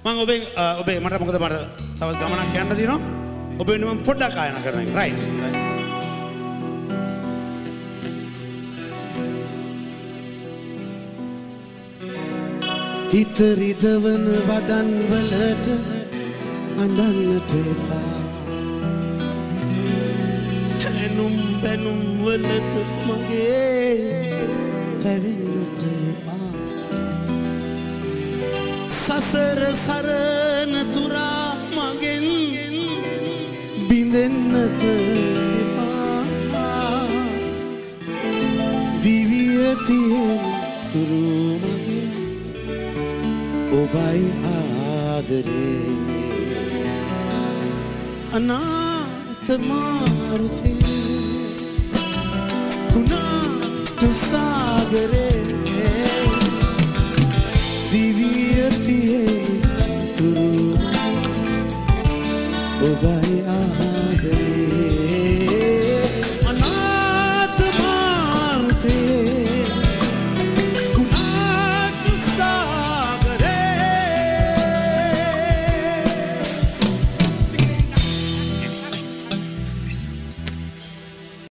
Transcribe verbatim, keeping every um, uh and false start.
මම ඔබේ ඔබේ මට මොකද මට තවත් ගමනක් යන්න තියෙනවා. ඔබේ වෙනුවෙන් මම පොඩ්ඩක් ආයනා කරනවා. රයිට්. හිත රිදවන වදන් වලට අඬන්නට එපා. එනුම් බැනුම් වලට මගේ තැවෙන්නට එපා. සසර සරණ තුරා මගෙන් බිඳෙන්නට එපා. දිවිය තියෙන තුරු මගේ ඔබයි ආදරේ. අනාථ මාරුතේ කුණාටු සාගරේ දිවිය තියෙන තුරු ඔබයි